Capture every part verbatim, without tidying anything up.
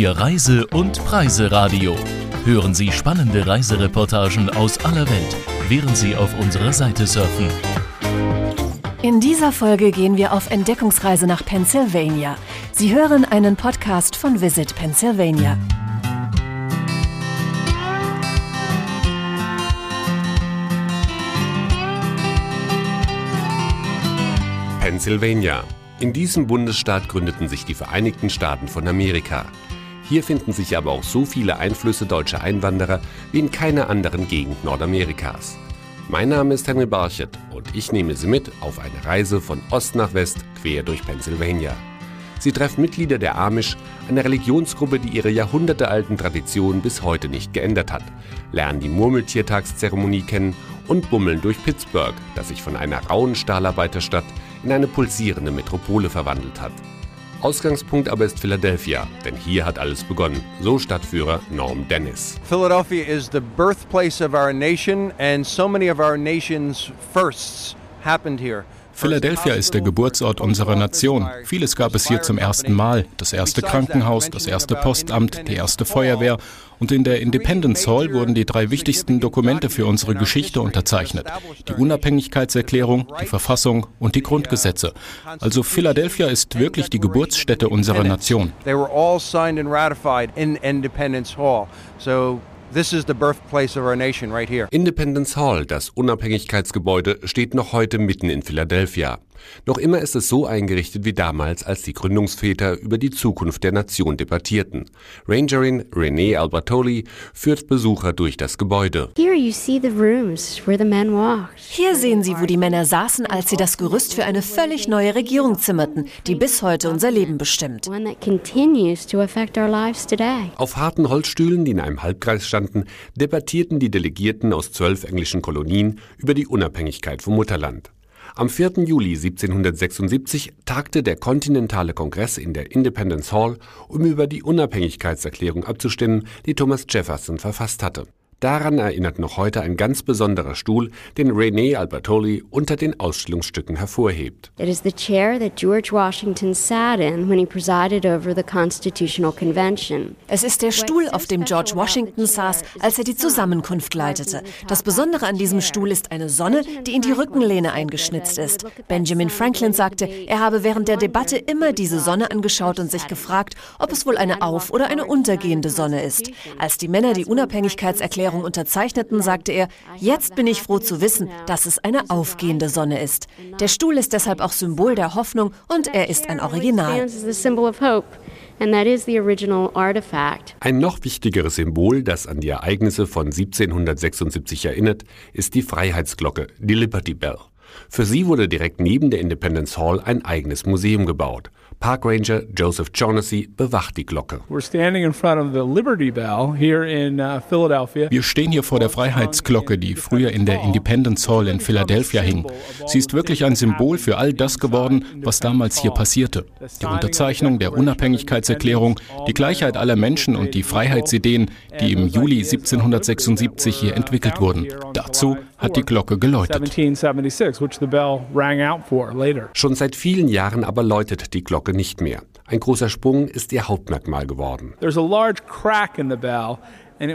Ihr Reise- und Preiseradio. Hören Sie spannende Reisereportagen aus aller Welt, während Sie auf unserer Seite surfen. In dieser Folge gehen wir auf Entdeckungsreise nach Pennsylvania. Sie hören einen Podcast von Visit Pennsylvania. Pennsylvania. In diesem Bundesstaat gründeten sich die Vereinigten Staaten von Amerika. Hier finden sich aber auch so viele Einflüsse deutscher Einwanderer wie in keiner anderen Gegend Nordamerikas. Mein Name ist Henry Barchett und ich nehme Sie mit auf eine Reise von Ost nach West quer durch Pennsylvania. Sie treffen Mitglieder der Amish, einer Religionsgruppe, die ihre jahrhundertealten Traditionen bis heute nicht geändert hat, lernen die Murmeltiertagszeremonie kennen und bummeln durch Pittsburgh, das sich von einer rauen Stahlarbeiterstadt in eine pulsierende Metropole verwandelt hat. Ausgangspunkt aber ist Philadelphia, denn hier hat alles begonnen, so Stadtführer Norm Dennis. Philadelphia is the birthplace of our nation and so many of our nation's firsts happened here. Philadelphia ist der Geburtsort unserer Nation. Vieles gab es hier zum ersten Mal. Das erste Krankenhaus, das erste Postamt, die erste Feuerwehr. Und in der Independence Hall wurden die drei wichtigsten Dokumente für unsere Geschichte unterzeichnet. Die Unabhängigkeitserklärung, die Verfassung und die Grundgesetze. Also Philadelphia ist wirklich die Geburtsstätte unserer Nation. They were all signed and ratified in Independence Hall. So this is the birthplace of our nation right here. Independence Hall, das Unabhängigkeitsgebäude, steht noch heute mitten in Philadelphia. Noch immer ist es so eingerichtet wie damals, als die Gründungsväter über die Zukunft der Nation debattierten. Rangerin Renee Albertoli führt Besucher durch das Gebäude. Hier sehen Sie, wo die Männer saßen, als sie das Gerüst für eine völlig neue Regierung zimmerten, die bis heute unser Leben bestimmt. Auf harten Holzstühlen, die in einem Halbkreis standen, debattierten die Delegierten aus zwölf englischen Kolonien über die Unabhängigkeit vom Mutterland. Am vierten Juli siebzehnhundertsechsundsiebzig tagte der Kontinentale Kongress in der Independence Hall, um über die Unabhängigkeitserklärung abzustimmen, die Thomas Jefferson verfasst hatte. Daran erinnert noch heute ein ganz besonderer Stuhl, den Renee Albertoli unter den Ausstellungsstücken hervorhebt. It is the chair that George Washington sat in when he presided over the Constitutional Convention. Es ist der Stuhl, auf dem George Washington saß, als er die Zusammenkunft leitete. Das Besondere an diesem Stuhl ist eine Sonne, die in die Rückenlehne eingeschnitzt ist. Benjamin Franklin sagte, er habe während der Debatte immer diese Sonne angeschaut und sich gefragt, ob es wohl eine auf- oder eine untergehende Sonne ist. Als die Männer die Unabhängigkeitserklärung unterzeichneten, sagte er, jetzt bin ich froh zu wissen, dass es eine aufgehende Sonne ist. Der Stuhl ist deshalb auch Symbol der Hoffnung und er ist ein Original. Ein noch wichtigeres Symbol, das an die Ereignisse von siebzehnhundertsechsundsiebzig erinnert, ist die Freiheitsglocke, die Liberty Bell. Für sie wurde direkt neben der Independence Hall ein eigenes Museum gebaut. Parkranger Joseph Shaughnessy bewacht die Glocke. Wir stehen hier vor der Freiheitsglocke, die früher in der Independence Hall in Philadelphia hing. Sie ist wirklich ein Symbol für all das geworden, was damals hier passierte. Die Unterzeichnung der Unabhängigkeitserklärung, die Gleichheit aller Menschen und die Freiheitsideen, die im Juli siebzehnhundertsechsundsiebzig hier entwickelt wurden. Dazu hat die Glocke geläutet. Schon seit vielen Jahren aber läutet die Glocke nicht mehr. Ein großer Sprung ist ihr Hauptmerkmal geworden. There's a large crack in the bell. Der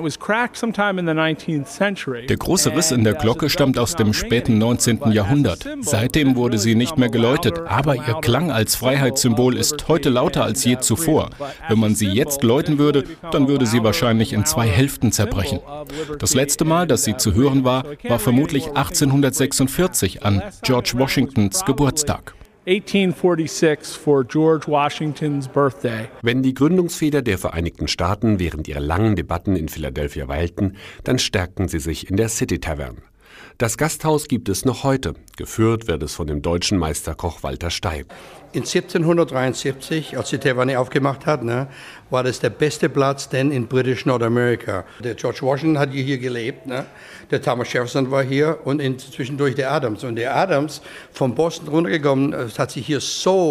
große Riss in der Glocke stammt aus dem späten neunzehnten Jahrhundert. Seitdem wurde sie nicht mehr geläutet, aber ihr Klang als Freiheitssymbol ist heute lauter als je zuvor. Wenn man sie jetzt läuten würde, dann würde sie wahrscheinlich in zwei Hälften zerbrechen. Das letzte Mal, dass sie zu hören war, war vermutlich achtzehnhundertsechsundvierzig an George Washingtons Geburtstag. eighteen forty-six for George Washington's birthday. Wenn die Gründungsväter der Vereinigten Staaten während ihrer langen Debatten in Philadelphia weilten, dann stärkten sie sich in der City Tavern. Das Gasthaus gibt es noch heute. Geführt wird es von dem deutschen Meisterkoch Walter Steib. In siebzehnhundertdreiundsiebzig, als die Taverne aufgemacht hat, ne, war das der beste Platz denn in British Nordamerika. Der George Washington hat hier gelebt, ne? Der Thomas Jefferson war hier und in, zwischendurch der Adams. Und der Adams von Boston runtergekommen, hat sich hier so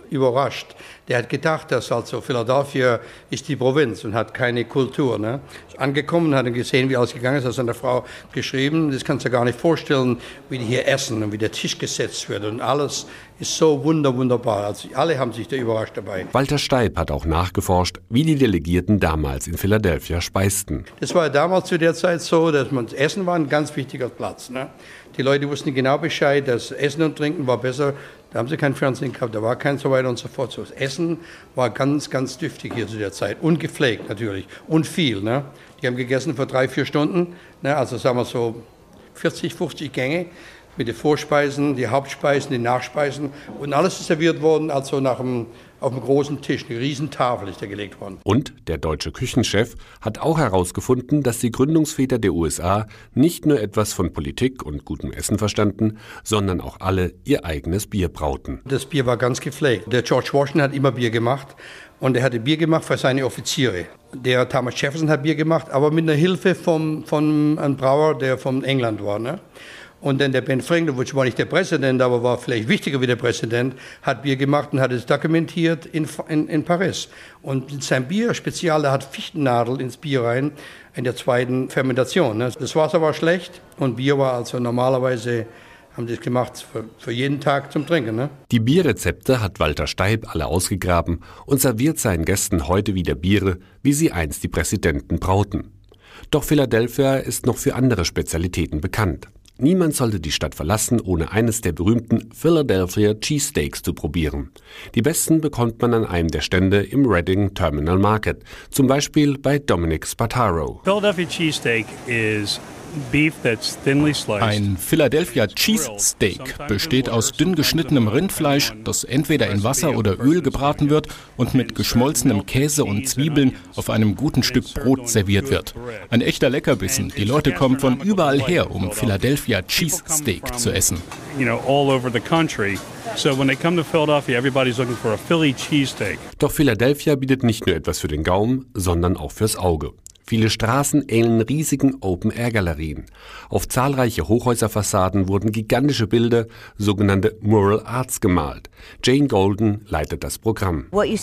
überrascht. Der hat gedacht, dass also Philadelphia ist die Provinz und hat keine Kultur. Ne? Ist angekommen, hat gesehen, wie alles gegangen ist, hat seine Frau geschrieben, das kannst du dir gar nicht vorstellen, wie die hier essen und wie der Tisch gesetzt wird und alles ist so wunder, wunderbar. Also alle haben sich da überrascht dabei. Walter Steib hat auch nachgeforscht, wie die Delegierten damals in Philadelphia speisten. Das war damals zu der Zeit so, dass man das Essen war ein ganz wichtiger Platz. Ne? Die Leute wussten genau Bescheid, das Essen und Trinken war besser. Da haben sie kein Fernsehen gehabt, da war kein so weiter und so fort. Das Essen war ganz, ganz dürftig hier zu der Zeit. Und gepflegt natürlich. Und viel. Ne? Die haben gegessen für drei, vier Stunden. Ne? Also sagen wir so vierzig, fünfzig Gänge mit den Vorspeisen, die Hauptspeisen, die Nachspeisen. Und alles ist serviert worden, also nach dem, auf einem großen Tisch. Eine riesen Tafel ist da gelegt worden. Und der deutsche Küchenchef hat auch herausgefunden, dass die Gründungsväter der U S A nicht nur etwas von Politik und gutem Essen verstanden, sondern auch alle ihr eigenes Bier brauten. Das Bier war ganz gepflegt. Der George Washington hat immer Bier gemacht und er hatte Bier gemacht für seine Offiziere. Der Thomas Jefferson hat Bier gemacht, aber mit einer Hilfe vom, von einem Brauer, der von England war. Ne? Und dann der Ben Franklin, war nicht der Präsident, aber war vielleicht wichtiger wie der Präsident, hat Bier gemacht und hat es dokumentiert in, in, in Paris. Und sein Bier spezial, da hat Fichtennadel ins Bier rein in der zweiten Fermentation. Ne? Das Wasser war schlecht und Bier war also normalerweise, haben die das gemacht für, für jeden Tag zum Trinken. Ne? Die Bierrezepte hat Walter Steib alle ausgegraben und serviert seinen Gästen heute wieder Biere, wie sie einst die Präsidenten brauten. Doch Philadelphia ist noch für andere Spezialitäten bekannt. Niemand sollte die Stadt verlassen, ohne eines der berühmten Philadelphia Cheesesteaks zu probieren. Die besten bekommt man an einem der Stände im Reading Terminal Market, zum Beispiel bei Dominic Spataro. Philadelphia Cheesesteak is beef that's thinly sliced. Ein Philadelphia Cheesesteak besteht aus dünn geschnittenem Rindfleisch, das entweder in Wasser oder Öl gebraten wird und mit geschmolzenem Käse und Zwiebeln auf einem guten Stück Brot serviert wird. Ein echter Leckerbissen. Die Leute kommen von überall her, um Philadelphia Cheesesteak zu essen. You know, all over the country. So when they come to Philadelphia, everybody's looking for a Philly cheesesteak. Doch Philadelphia bietet nicht nur etwas für den Gaumen, sondern auch fürs Auge. Viele Straßen ähneln riesigen Open-Air-Galerien. Auf zahlreiche Hochhäuserfassaden wurden gigantische Bilder, sogenannte Mural Arts, gemalt. Jane Golden leitet das Programm.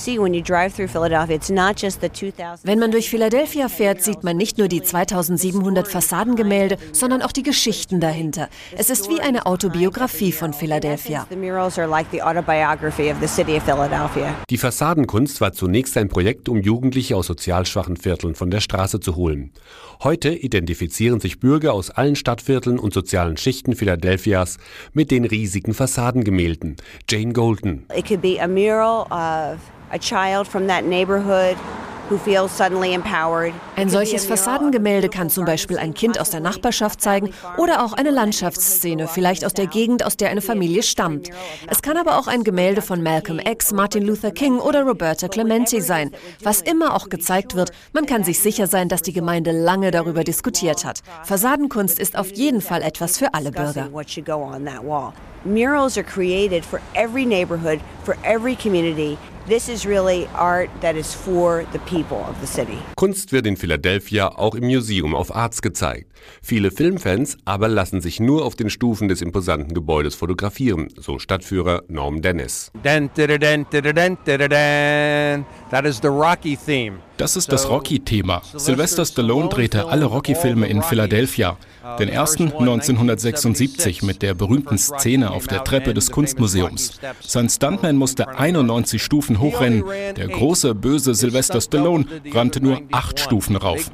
Wenn man durch Philadelphia fährt, sieht man nicht nur die zweitausendsiebenhundert Fassadengemälde, sondern auch die Geschichten dahinter. Es ist wie eine Autobiografie von Philadelphia. Die Fassadenkunst war zunächst ein Projekt, um Jugendliche aus sozial schwachen Vierteln von der Straße zu holen. Heute identifizieren sich Bürger aus allen Stadtvierteln und sozialen Schichten Philadelphias mit den riesigen Fassadengemälden. Jane Golden. It could be a mural of a child from that neighborhood who feels suddenly empowered. Ein solches Fassadengemälde kann zum Beispiel ein Kind aus der Nachbarschaft zeigen oder auch eine Landschaftsszene, vielleicht aus der Gegend, aus der eine Familie stammt. Es kann aber auch ein Gemälde von Malcolm X, Martin Luther King oder Roberta Clemente sein. Was immer auch gezeigt wird, man kann sich sicher sein, dass die Gemeinde lange darüber diskutiert hat. Fassadenkunst ist auf jeden Fall etwas für alle Bürger. Murals are created for every neighborhood, for every community. This is really art that is for the people of the city. Kunst wird in Philadelphia auch im Museum of Arts gezeigt. Viele Filmfans aber lassen sich nur auf den Stufen des imposanten Gebäudes fotografieren, so Stadtführer Norm Dennis. That is the Rocky theme. Das ist das Rocky-Thema. Sylvester Stallone drehte alle Rocky-Filme in Philadelphia. Den ersten neunzehnhundertsechsundsiebzig mit der berühmten Szene auf der Treppe des Kunstmuseums. Sein Stuntman musste einundneunzig Stufen hochrennen. Der große, böse Sylvester Stallone rannte nur acht Stufen rauf.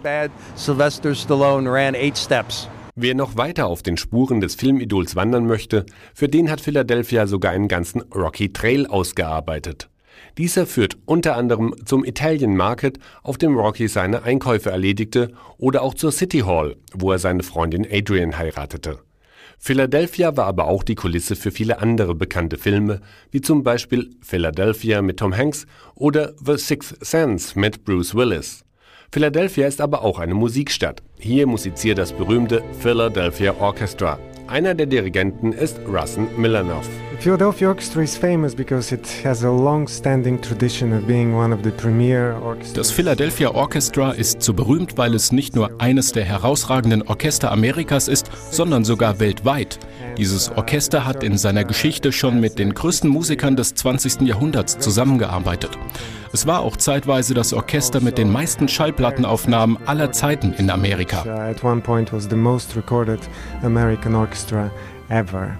Wer noch weiter auf den Spuren des Filmidols wandern möchte, für den hat Philadelphia sogar einen ganzen Rocky Trail ausgearbeitet. Dieser führt unter anderem zum Italian Market, auf dem Rocky seine Einkäufe erledigte, oder auch zur City Hall, wo er seine Freundin Adrian heiratete. Philadelphia war aber auch die Kulisse für viele andere bekannte Filme, wie zum Beispiel Philadelphia mit Tom Hanks oder The Sixth Sense mit Bruce Willis. Philadelphia ist aber auch eine Musikstadt. Hier musiziert das berühmte Philadelphia Orchestra. Einer der Dirigenten ist Russon Milanoff. Philadelphia Orchestra is famous because it has a long-standing tradition of being one of the premier orchestras. Das Philadelphia Orchestra ist so berühmt, weil es nicht nur eines der herausragenden Orchester Amerikas ist, sondern sogar weltweit. Dieses Orchester hat in seiner Geschichte schon mit den größten Musikern des zwanzigsten Jahrhunderts zusammengearbeitet. Es war auch zeitweise das Orchester mit den meisten Schallplattenaufnahmen aller Zeiten in Amerika. At one point was the most recorded American orchestra ever.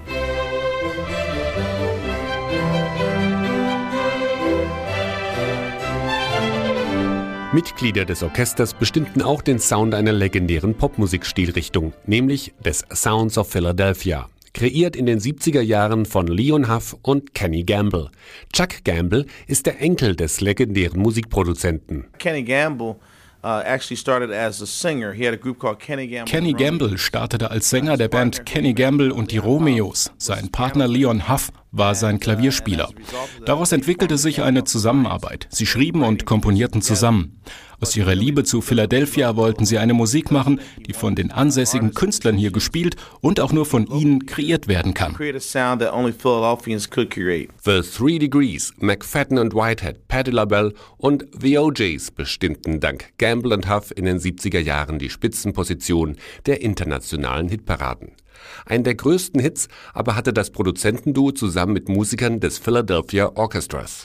Mitglieder des Orchesters bestimmten auch den Sound einer legendären Popmusikstilrichtung, nämlich des Sounds of Philadelphia. Kreiert in den siebziger Jahren von Leon Huff und Kenny Gamble. Chuck Gamble ist der Enkel des legendären Musikproduzenten. Kenny Gamble Uh, actually started as a singer. He had a group called Kenny Gamble. Kenny Gamble startete als Sänger der Band Kenny Gamble und die Romeos. Sein Partner Leon Huff war sein Klavierspieler. Daraus entwickelte sich eine Zusammenarbeit. Sie schrieben und komponierten zusammen. Aus ihrer Liebe zu Philadelphia wollten sie eine Musik machen, die von den ansässigen Künstlern hier gespielt und auch nur von ihnen kreiert werden kann. The Three Degrees, McFadden und Whitehead, Patti LaBelle und The O Js bestimmten dank Gamble und Huff in den siebziger Jahren die Spitzenposition der internationalen Hitparaden. Einen der größten Hits aber hatte das Produzentenduo zusammen mit Musikern des Philadelphia Orchestras.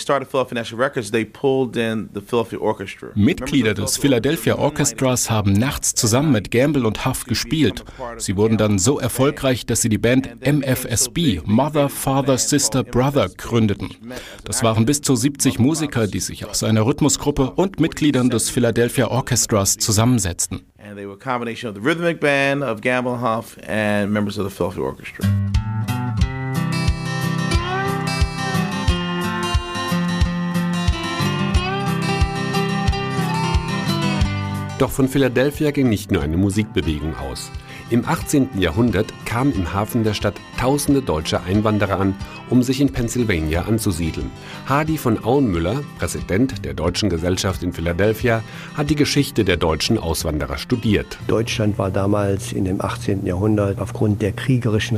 Mitglieder des Philadelphia Orchestras haben nachts zusammen mit Gamble und Huff gespielt. Sie wurden dann so erfolgreich, dass sie die Band M F S B, Mother, Father, Sister, Brother, gründeten. Das waren bis zu siebzig Musiker, die sich aus einer Rhythmusgruppe und Mitgliedern des Philadelphia Orchestras zusammensetzten. And they were a combination of the rhythmic band of Gamble and Huff and members of the Philadelphia Orchestra. Doch von Philadelphia ging nicht nur eine Musikbewegung aus. Im achtzehnten Jahrhundert kamen im Hafen der Stadt tausende deutsche Einwanderer an, um sich in Pennsylvania anzusiedeln. Hardy von Auenmüller, Präsident der Deutschen Gesellschaft in Philadelphia, hat die Geschichte der deutschen Auswanderer studiert. Deutschland war damals in dem achtzehnten Jahrhundert aufgrund der kriegerischen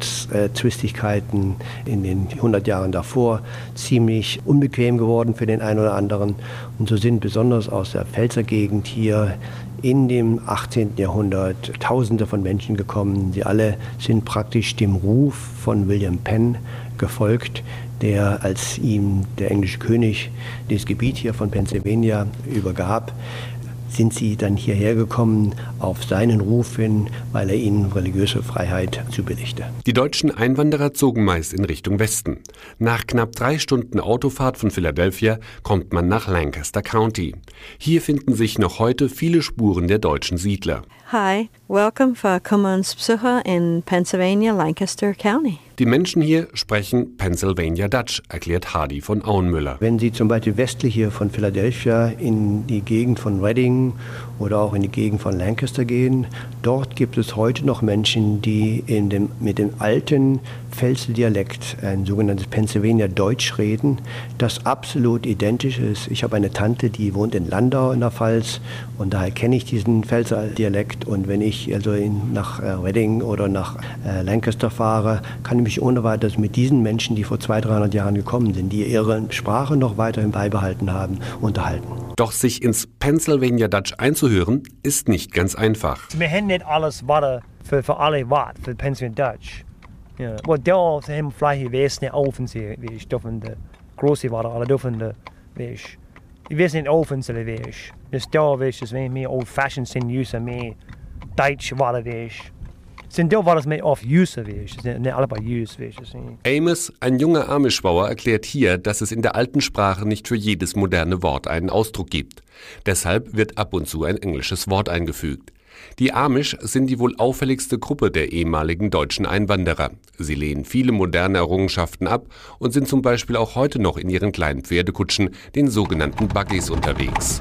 Religionszwistigkeiten in den hundert Jahren davor ziemlich unbequem geworden für den einen oder anderen. Und so sind besonders aus der Pfälzer Gegend hier in dem achtzehnten Jahrhundert Tausende von Menschen gekommen. Sie alle sind praktisch dem Ruf von William Penn gefolgt, der, als ihm der englische König das Gebiet hier von Pennsylvania übergab, sind sie dann hierher gekommen auf seinen Ruf hin, weil er ihnen religiöse Freiheit zubilligte. Die deutschen Einwanderer zogen meist in Richtung Westen. Nach knapp drei Stunden Autofahrt von Philadelphia kommt man nach Lancaster County. Hier finden sich noch heute viele Spuren der deutschen Siedler. Hi, welcome for Commons Besucher in Pennsylvania, Lancaster County. Die Menschen hier sprechen Pennsylvania Dutch, erklärt Hardy von Auenmüller. Wenn Sie zum Beispiel westlich hier von Philadelphia in die Gegend von Reading oder auch in die Gegend von Lancaster gehen, dort gibt es heute noch Menschen, die in dem, mit dem alten Pfälzer Dialekt, ein sogenanntes Pennsylvania Deutsch reden, das absolut identisch ist. Ich habe eine Tante, die wohnt in Landau in der Pfalz und daher kenne ich diesen Pfälzer Dialekt. Und wenn ich also in, nach äh, Reading oder nach äh, Lancaster fahre, kann ich mich ohne weiteres mit diesen Menschen, die vor zweihundert, dreihundert Jahren gekommen sind, die ihre Sprache noch weiterhin beibehalten haben, unterhalten. Doch sich ins Pennsylvania Dutch einzuhören, ist nicht ganz einfach. Wir haben nicht alles Worte für, für alle Worte, für Pennsylvania Dutch. Ja. Aber da haben vielleicht weiß nicht offen sie, wie ich dürfen große Worte, alle dürfen wie ich. Ich weiß nicht offen sie wie ich. Das da wie ich, das wenn mehr old fashioned sind, use mehr deutsche Worte wie ich. Sind da Worte mehr oft use wie ich, sind nicht alle bei use wie ich. Amos, ein junger Amish-Bauer, erklärt hier, dass es in der alten Sprache nicht für jedes moderne Wort einen Ausdruck gibt. Deshalb wird ab und zu ein englisches Wort eingefügt. Die Amish sind die wohl auffälligste Gruppe der ehemaligen deutschen Einwanderer. Sie lehnen viele moderne Errungenschaften ab und sind zum Beispiel auch heute noch in ihren kleinen Pferdekutschen, den sogenannten Buggies, unterwegs.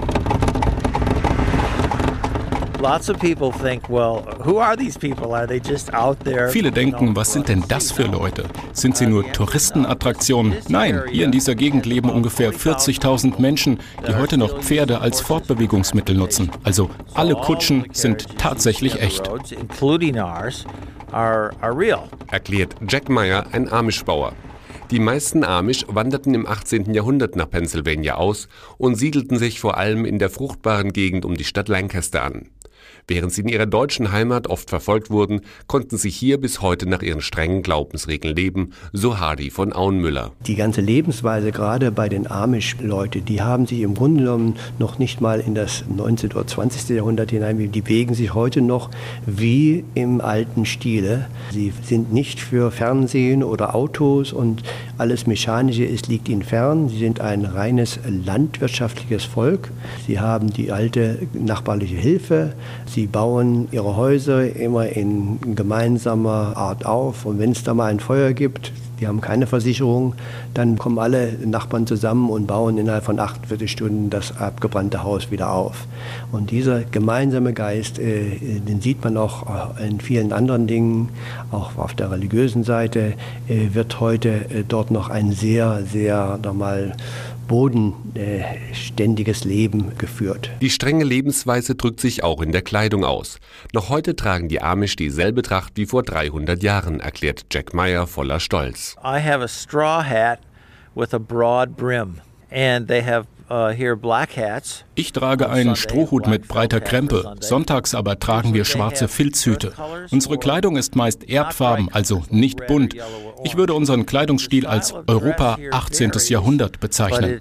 Viele denken, was sind denn das für Leute? Sind sie nur Touristenattraktionen? Nein, hier in dieser Gegend leben ungefähr vierzigtausend Menschen, die heute noch Pferde als Fortbewegungsmittel nutzen. Also alle Kutschen sind tatsächlich echt. are, are real. Erklärt Jack Meyer, ein Amish-Bauer. Die meisten Amish wanderten im achtzehnten Jahrhundert nach Pennsylvania aus und siedelten sich vor allem in der fruchtbaren Gegend um die Stadt Lancaster an. Während sie in ihrer deutschen Heimat oft verfolgt wurden, konnten sie hier bis heute nach ihren strengen Glaubensregeln leben, so Hardy von Auenmüller. Die ganze Lebensweise, gerade bei den Amish-Leuten, die haben sich im Grunde genommen noch nicht mal in das neunzehnten oder zwanzigsten Jahrhundert hinein, die bewegen sich heute noch wie im alten Stile. Sie sind nicht für Fernsehen oder Autos und alles Mechanische ist, liegt ihnen fern. Sie sind ein reines landwirtschaftliches Volk. Sie haben die alte nachbarliche Hilfe. Sie bauen ihre Häuser immer in gemeinsamer Art auf. Und wenn es da mal ein Feuer gibt, die haben keine Versicherung, dann kommen alle Nachbarn zusammen und bauen innerhalb von achtundvierzig Stunden das abgebrannte Haus wieder auf. Und dieser gemeinsame Geist, äh, den sieht man auch in vielen anderen Dingen, auch auf der religiösen Seite, äh, wird heute äh, dort noch ein sehr, sehr normal bodenständiges Leben geführt. Die strenge Lebensweise drückt sich auch in der Kleidung aus. Noch heute tragen die Amish dieselbe Tracht wie vor dreihundert Jahren, erklärt Jack Meyer voller Stolz. I have a straw hat with a broad brim, and they have uh, here black hats. Ich trage einen Strohhut mit breiter Krempe, sonntags aber tragen wir schwarze Filzhüte. Unsere Kleidung ist meist erdfarben, also nicht bunt. Ich würde unseren Kleidungsstil als Europa achtzehnten Jahrhundert bezeichnen.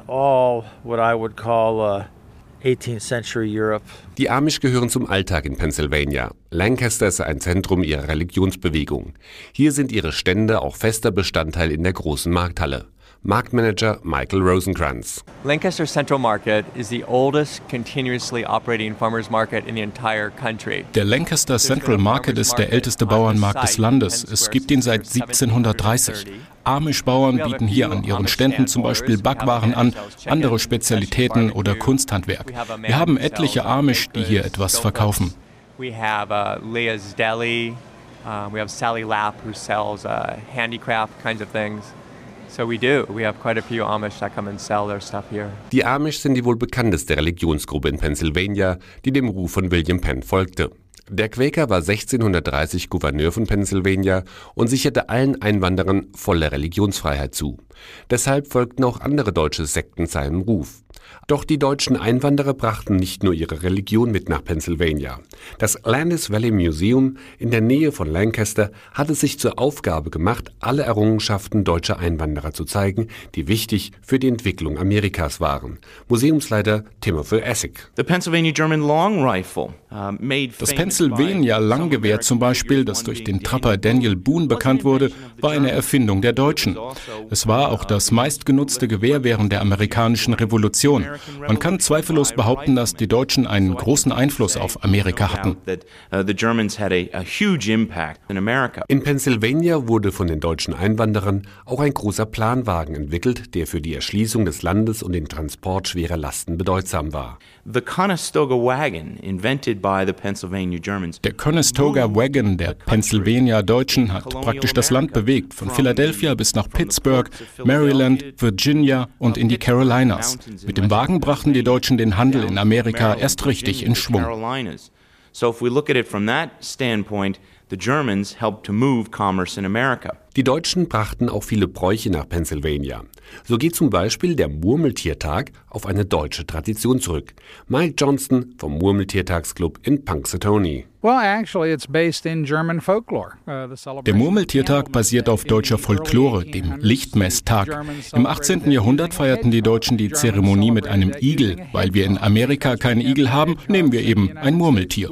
Die Amish gehören zum Alltag in Pennsylvania. Lancaster ist ein Zentrum ihrer Religionsbewegung. Hier sind ihre Stände auch fester Bestandteil in der großen Markthalle. Marktmanager Michael Rosenkranz. Lancaster Central Market is the oldest continuously operating farmers market in the entire country. Der Lancaster Central Market ist der älteste Bauernmarkt des Landes. Es gibt ihn seit siebzehnhundertdreißig. Amish-Bauern bieten hier an ihren Ständen zum Beispiel Backwaren an, andere Spezialitäten oder Kunsthandwerk. Wir haben etliche Amish, die hier etwas verkaufen. We have uh, Leah's Deli, uh, we have Sally Lapp who sells uh, handicraft kinds of things. So we do. We have quite a few Amish that come and sell their stuff here. Die Amish sind die wohl bekannteste Religionsgruppe in Pennsylvania, die dem Ruf von William Penn folgte. Der Quäker war sechzehnhundertdreißig Gouverneur von Pennsylvania und sicherte allen Einwanderern volle Religionsfreiheit zu. Deshalb folgten auch andere deutsche Sekten seinem Ruf. Doch die deutschen Einwanderer brachten nicht nur ihre Religion mit nach Pennsylvania. Das Landis Valley Museum in der Nähe von Lancaster hat es sich zur Aufgabe gemacht, alle Errungenschaften deutscher Einwanderer zu zeigen, die wichtig für die Entwicklung Amerikas waren. Museumsleiter Timothy Essig. The Pennsylvania German Long Rifle, uh, made das Pennsylvania Langgewehr zum Beispiel, das durch den Trapper Daniel Boone bekannt wurde, war eine Erfindung der Deutschen. Es war auch das meistgenutzte Gewehr während der amerikanischen Revolution. Man kann zweifellos behaupten, dass die Deutschen einen großen Einfluss auf Amerika hatten. In Pennsylvania wurde von den deutschen Einwanderern auch ein großer Planwagen entwickelt, der für die Erschließung des Landes und den Transport schwerer Lasten bedeutsam war. The Conestoga Wagon, invented by the Pennsylvania Germans. Der Conestoga Wagon der Pennsylvania Deutschen hat praktisch das Land bewegt, von Philadelphia bis nach Pittsburgh, Maryland, Virginia und in die Carolinas. Mit dem Wagen brachten die Deutschen den Handel in Amerika erst richtig in Schwung. So if we look at it from that standpoint, the Germans helped to move commerce in America. Die Deutschen brachten auch viele Bräuche nach Pennsylvania. So geht zum Beispiel der Murmeltiertag auf eine deutsche Tradition zurück. Mike Johnston vom Murmeltiertagsclub in Punxsutawney. Der Murmeltiertag basiert auf deutscher Folklore, dem Lichtmesstag. Im achtzehnten Jahrhundert feierten die Deutschen die Zeremonie mit einem Igel. Weil wir in Amerika keine Igel haben, nehmen wir eben ein Murmeltier.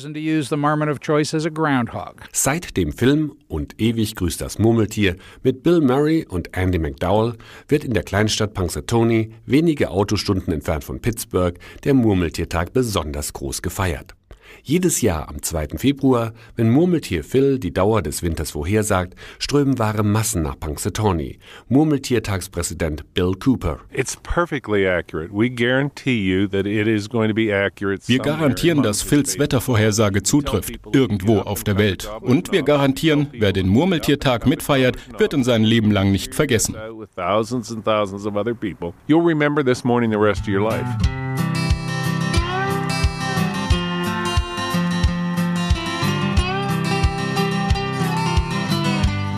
Seit dem Film Und ewig grüßt das Murmeltier mit Bill Murray und Andie MacDowell wird in der Kleinstadt Punxsutawney, wenige Autostunden entfernt von Pittsburgh, der Murmeltiertag besonders groß gefeiert. Jedes Jahr am zweiten Februar, wenn Murmeltier Phil die Dauer des Winters vorhersagt, strömen wahre Massen nach Punxsutawney. Murmeltiertagspräsident Bill Cooper. Wir garantieren, dass Phils Wettervorhersage zutrifft, irgendwo auf der Welt. Und wir garantieren, wer den Murmeltiertag mitfeiert, wird ihn sein Leben lang nicht vergessen.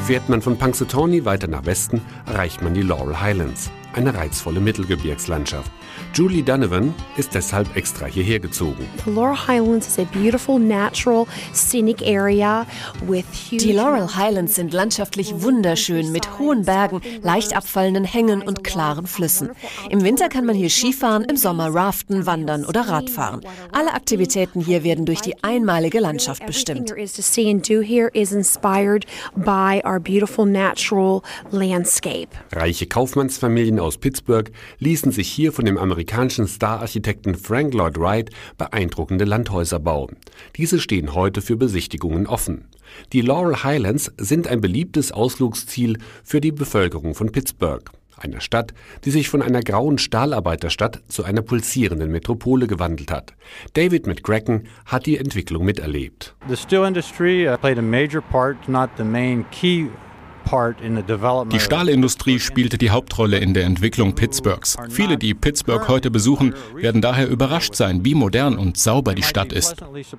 Fährt man von Punxsutawney weiter nach Westen, erreicht man die Laurel Highlands, eine reizvolle Mittelgebirgslandschaft. Julie Donovan ist deshalb extra hierher gezogen. The Laurel Highlands is a beautiful, natural, scenic area with huge... Die Laurel Highlands sind landschaftlich wunderschön mit hohen Bergen, leicht abfallenden Hängen und klaren Flüssen. Im Winter kann man hier Skifahren, im Sommer raften, wandern oder Radfahren. Alle Aktivitäten hier werden durch die einmalige Landschaft bestimmt. Reiche Kaufmannsfamilien aus Pittsburgh ließen sich hier von dem amerikanischen Star-Architekten Frank Lloyd Wright beeindruckende Landhäuser bauen. Diese stehen heute für Besichtigungen offen. Die Laurel Highlands sind ein beliebtes Ausflugsziel für die Bevölkerung von Pittsburgh, einer Stadt, die sich von einer grauen Stahlarbeiterstadt zu einer pulsierenden Metropole gewandelt hat. David McCracken hat die Entwicklung miterlebt. The steel industry uh, played a major part, not the main key. Die Stahlindustrie spielte die Hauptrolle in der Entwicklung Pittsburghs. Viele, die Pittsburgh heute besuchen, werden daher überrascht sein, wie modern und sauber die Stadt ist.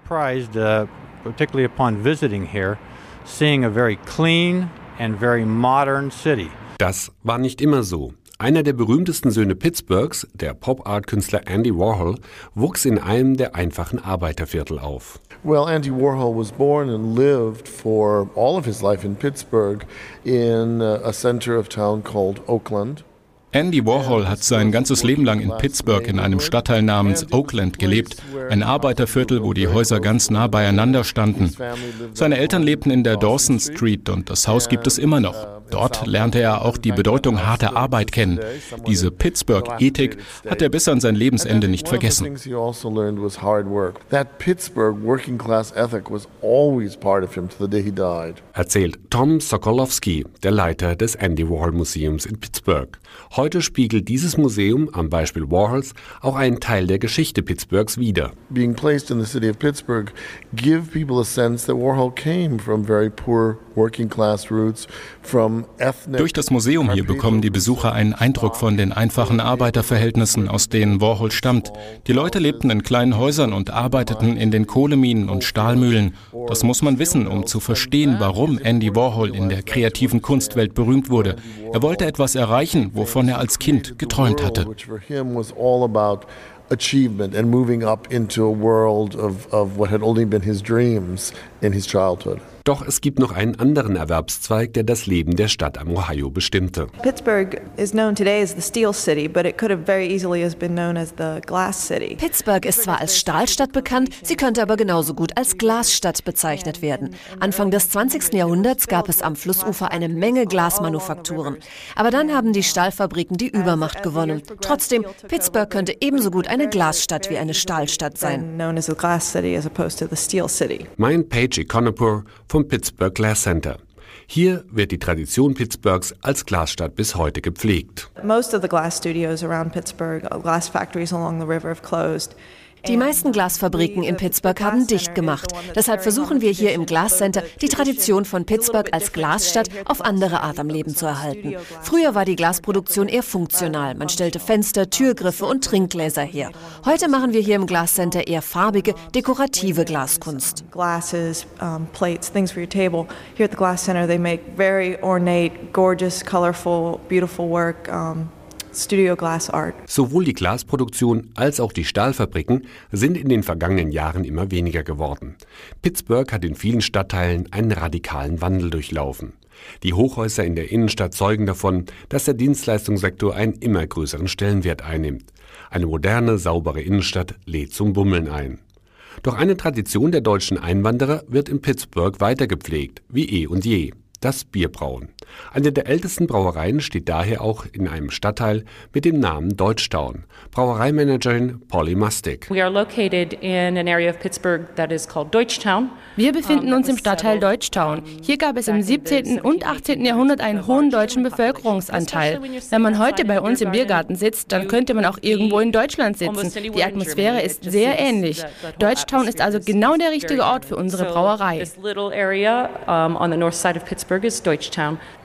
Das war nicht immer so. Einer der berühmtesten Söhne Pittsburghs, der Pop-Art-Künstler Andy Warhol, wuchs in einem der einfachen Arbeiterviertel auf. Well, Andy Warhol was born and lived for all of his life in Pittsburgh in a center of town called Oakland. Andy Warhol hat sein ganzes Leben lang in Pittsburgh in einem Stadtteil namens Oakland gelebt, ein Arbeiterviertel, wo die Häuser ganz nah beieinander standen. Seine Eltern lebten in der Dawson Street und das Haus gibt es immer noch. Dort lernte er auch die Bedeutung harter Arbeit kennen. Diese Pittsburgh-Ethik hat er bis an sein Lebensende nicht vergessen. Erzählt Tom Sokolowski, der Leiter des Andy Warhol Museums in Pittsburgh. Heute spiegelt dieses Museum am Beispiel Warhols auch einen Teil der Geschichte Pittsburghs wider. Being placed in the city of Pittsburgh give people a sense that Warhol came from very poor working class roots, from ethnic. Durch das Museum hier bekommen die Besucher einen Eindruck von den einfachen Arbeiterverhältnissen, aus denen Warhol stammt. Die Leute lebten in kleinen Häusern und arbeiteten in den Kohleminen und Stahlmühlen. Das muss man wissen, um zu verstehen, warum Andy Warhol in der kreativen Kunstwelt berühmt wurde. Er wollte etwas erreichen, wovon er als Kind geträumt hatte. Achievement and moving up into a world of, of what had only been his dreams in his childhood. Doch es gibt noch einen anderen Erwerbszweig, der das Leben der Stadt am Ohio bestimmte. Pittsburgh is known today as the Steel City, but it could have very easily has been known as the Glass City. Pittsburgh ist zwar als Stahlstadt bekannt, sie könnte aber genauso gut als Glasstadt bezeichnet werden. Anfang des zwanzigsten Jahrhunderts gab es am Flussufer eine Menge Glasmanufakturen. Aber dann haben die Stahlfabriken die Übermacht gewonnen. Trotzdem, Pittsburgh könnte ebenso gut eine Glasstadt wie eine Stahlstadt sein. Meint Paige Econopour vom Pittsburgh Glass Center. Hier wird die Tradition Pittsburghs als Glasstadt bis heute gepflegt. Most of the glass studios around Pittsburgh, glass factories along the river have closed. Die meisten Glasfabriken in Pittsburgh haben dicht gemacht. Deshalb versuchen wir hier im Glass Center, die Tradition von Pittsburgh als Glasstadt auf andere Art am Leben zu erhalten. Früher war die Glasproduktion eher funktional. Man stellte Fenster, Türgriffe und Trinkgläser her. Heute machen wir hier im Glass Center eher farbige, dekorative Glaskunst. Glasses, um, plates, things for your table. Here at the Glass Center they make very ornate, gorgeous, colorful, beautiful work. Um, Studio Glass Art. Sowohl die Glasproduktion als auch die Stahlfabriken sind in den vergangenen Jahren immer weniger geworden. Pittsburgh hat in vielen Stadtteilen einen radikalen Wandel durchlaufen. Die Hochhäuser in der Innenstadt zeugen davon, dass der Dienstleistungssektor einen immer größeren Stellenwert einnimmt. Eine moderne, saubere Innenstadt lädt zum Bummeln ein. Doch eine Tradition der deutschen Einwanderer wird in Pittsburgh weiter gepflegt, wie eh und je. Das Bierbrauen. Eine der ältesten Brauereien steht daher auch in einem Stadtteil mit dem Namen Deutschtown. Brauereimanagerin Polly Mustig. We are located in an area of Pittsburgh that is called Deutschtown. Wir befinden uns im Stadtteil Deutschtown. Hier gab es im siebzehnten und achtzehnten Jahrhundert einen hohen deutschen Bevölkerungsanteil. Wenn man heute bei uns im Biergarten sitzt, dann könnte man auch irgendwo in Deutschland sitzen. Die Atmosphäre ist sehr ähnlich. Deutschtown ist also genau der richtige Ort für unsere Brauerei. This little area um, on the north side of Pittsburgh is Deutschtown.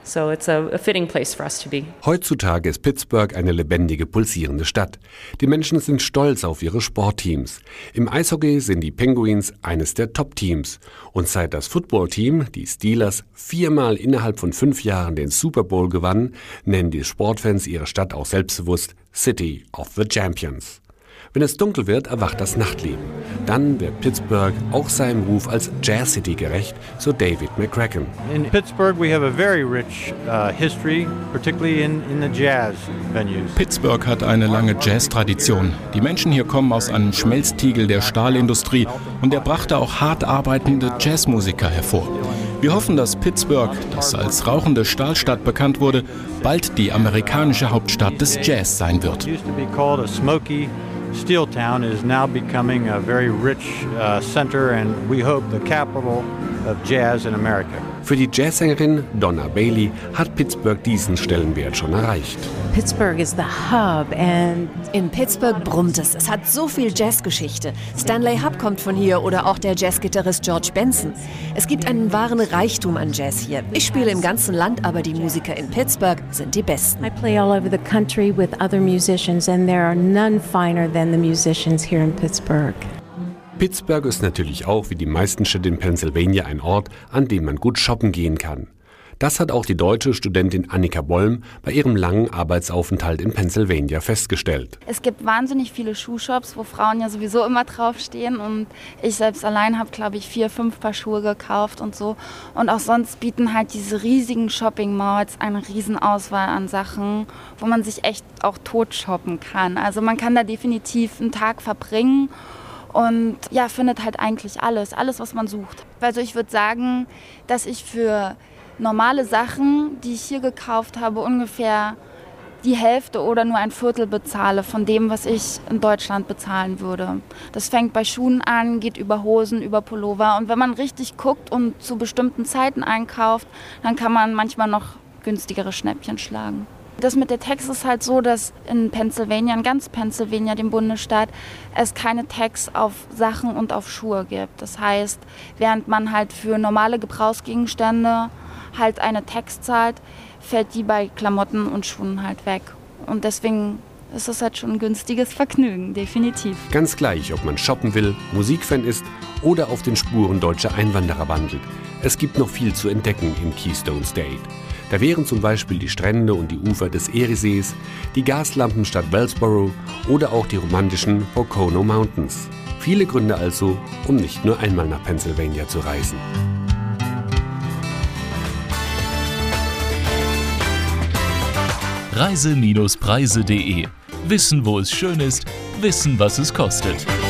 So it's a, a fitting place for us to be. Heutzutage ist Pittsburgh eine lebendige, pulsierende Stadt. Die Menschen sind stolz auf ihre Sportteams. Im Eishockey sind die Penguins eines der Top-Teams. Und seit das Footballteam, die Steelers, viermal innerhalb von fünf Jahren den Super Bowl gewann, nennen die Sportfans ihre Stadt auch selbstbewusst City of the Champions. Wenn es dunkel wird, erwacht das Nachtleben. Dann wird Pittsburgh auch seinem Ruf als Jazz City gerecht, so David McCracken. In Pittsburgh we have a very rich uh, history, particularly in, in the jazz venues. Pittsburgh hat eine lange Jazz-Tradition. Die Menschen hier kommen aus einem Schmelztiegel der Stahlindustrie und er brachte auch hart arbeitende Jazzmusiker hervor. Wir hoffen, dass Pittsburgh, das als rauchende Stahlstadt bekannt wurde, bald die amerikanische Hauptstadt des Jazz sein wird. Steel Town is now becoming a very rich uh, center and we hope the capital of jazz in America. Für die Jazzsängerin Donna Bailey hat Pittsburgh diesen Stellenwert schon erreicht. Pittsburgh is the hub and in Pittsburgh brummt es. Es hat so viel Jazzgeschichte. Stanley Hub kommt von hier oder auch der Jazzgitarrist George Benson. Es gibt einen wahren Reichtum an Jazz hier. Ich spiele im ganzen Land, aber die Musiker in Pittsburgh sind die besten. I play all over the country with other musicians and there are none finer than the musicians here in Pittsburgh. Pittsburgh ist natürlich auch wie die meisten Städte in Pennsylvania ein Ort, an dem man gut shoppen gehen kann. Das hat auch die deutsche Studentin Annika Bollm bei ihrem langen Arbeitsaufenthalt in Pennsylvania festgestellt. Es gibt wahnsinnig viele Schuhshops, wo Frauen ja sowieso immer draufstehen und ich selbst allein habe, glaube ich, vier, fünf Paar Schuhe gekauft und so. Und auch sonst bieten halt diese riesigen Shopping-Malls eine riesen Auswahl an Sachen, wo man sich echt auch tot shoppen kann. Also man kann da definitiv einen Tag verbringen und ja, findet halt eigentlich alles, alles, was man sucht. Also ich würde sagen, dass ich für normale Sachen, die ich hier gekauft habe, ungefähr die Hälfte oder nur ein Viertel bezahle von dem, was ich in Deutschland bezahlen würde. Das fängt bei Schuhen an, geht über Hosen, über Pullover. Und wenn man richtig guckt und zu bestimmten Zeiten einkauft, dann kann man manchmal noch günstigere Schnäppchen schlagen. Das mit der Tax ist halt so, dass in Pennsylvania, in ganz Pennsylvania, dem Bundesstaat, es keine Tax auf Sachen und auf Schuhe gibt. Das heißt, während man halt für normale Gebrauchsgegenstände halt eine Tax zahlt, fällt die bei Klamotten und Schuhen halt weg. Und deswegen ist es halt schon ein günstiges Vergnügen, definitiv. Ganz gleich, ob man shoppen will, Musikfan ist oder auf den Spuren deutscher Einwanderer wandelt. Es gibt noch viel zu entdecken im Keystone State. Da wären zum Beispiel die Strände und die Ufer des Eriesees, die Gaslampenstadt Wellsboro oder auch die romantischen Pocono Mountains. Viele Gründe also, um nicht nur einmal nach Pennsylvania zu reisen. Reise Preise punkt de. Wissen, wo es schön ist, wissen, was es kostet.